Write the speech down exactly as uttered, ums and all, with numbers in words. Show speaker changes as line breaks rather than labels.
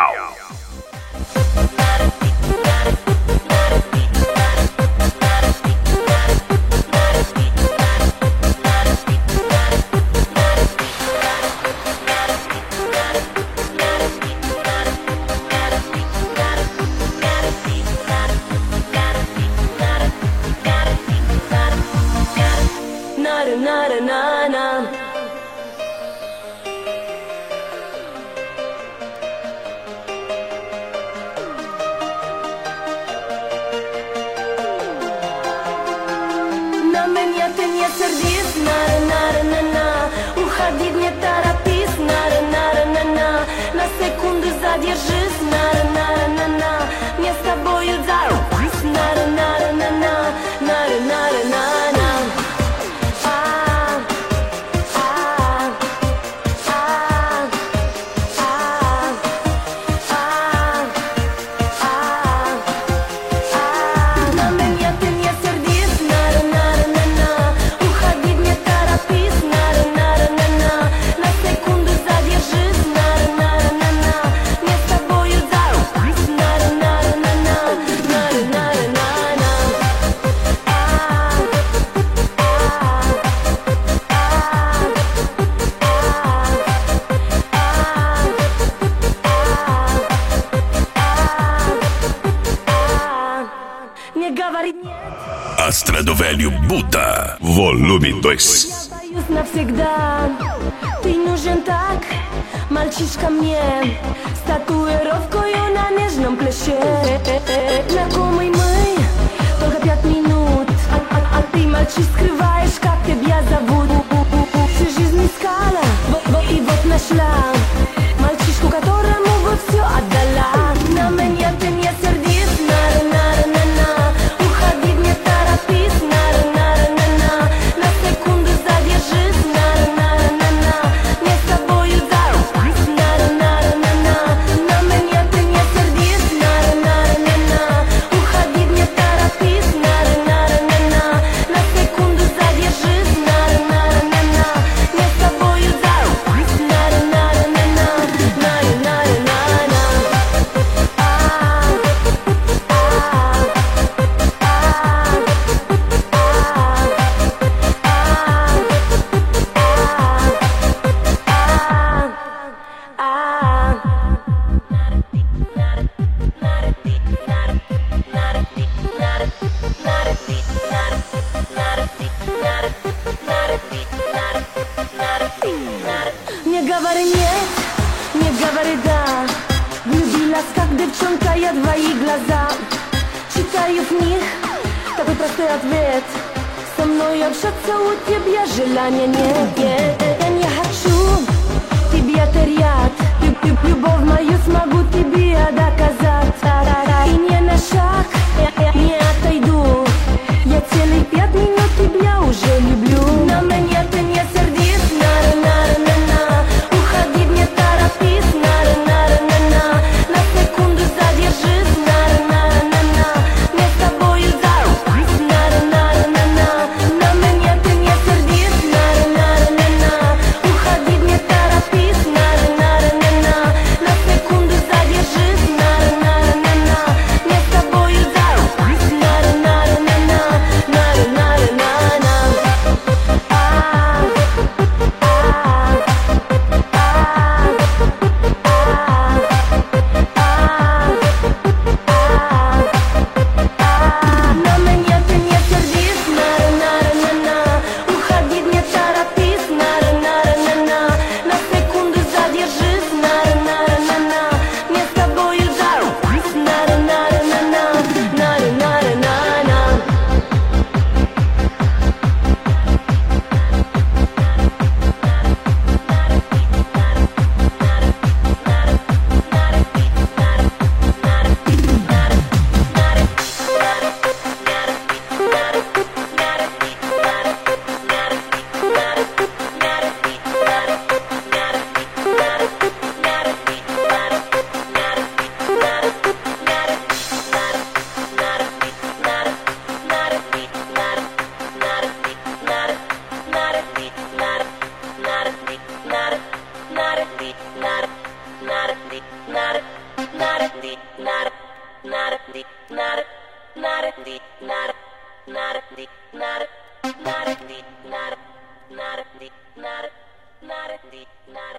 Astradovélio Buda, volume dois.
Навсегда ты нужен так, мальчишка мне, с татуировкою на нежном плече. Знакомый мы, только пять минут, а, а, а ты, мальчик, скрываешь, как тебя зовут. Всю жизнь искала, вот, вот и вот нашла мальчишку, которому бы все отдала. На меня ты не сердись, на-на-на-на-на, уходи, не торопись, на-на-на-на-на, на секунду задержись, на-на-на-на-на, мне с тобою зарубись, на-на-на-на-на, на меня ты не сердись, на-на-на-на-на, уходи, не торопись, на-на-на-на-на, на секунду задержись, на-на-на-на-на, мне с тобою зарубись, на-на-на-на-на, на-на-на-на-на. Не говори нет, не говори да, влюбилась как девчонка я в твои глаза. Читаю в них такой простой ответ, со мной общаться у тебя желания нет. Я не хочу тебя терять, Люб- люб- любовь мою смогу тебе доказать. И не на шаг я не отойду, я целых пять минут тебя уже люблю. На меня ты не сердись, на-на-на-на-на, уходи, не торопись, на-на-на-на-на, на секунду задержись, на-на-на-на-на, мне с тобою зарубись, на-на-на-на-на, на меня ты не сердись, на-на-на-на-на, уходи, не торопись, на-на-на-на-на, на секунду задержись. Not